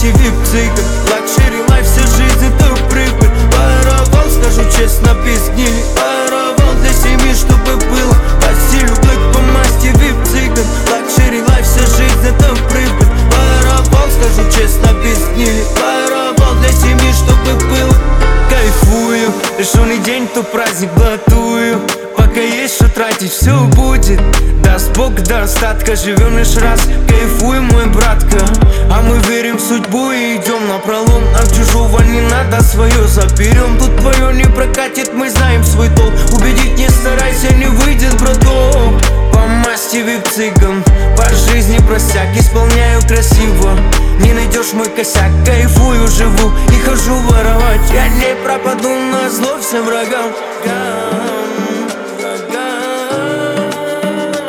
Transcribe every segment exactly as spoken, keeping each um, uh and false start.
масти вип-цыган. Лакшери лайф, вся жизнь это прибыль. Воровал, скажу честно, без гнили. Воровал для семьи, чтобы было по стилю блэк, по масти вип-цыган. Лакшери лайф, вся жизнь это прибыль. Воровал, скажу честно, без гнили. Воровал для семьи, чтобы было. Кайфую, решенный день, то праздник блатую. Пока есть что тратить, все будет. Даст Бог до остатка, живем лишь раз. Кайфуем, мой братка. А мы верим в судьбу и идем напролом. Нам чужого не надо, свое заберем. Тут твое не прокатит, мы знаем свой толк. Убедить не старайся, не выйдет, браток. По масти вип-цыган, по жизни просяк, исполняю красиво. Не найдешь мой косяк, кайфую, живу и хожу воровать. Я не пропаду на зло всем врагам.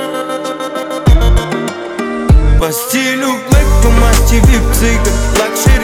По стилю блэк, по масти вип-цыган. Лакшери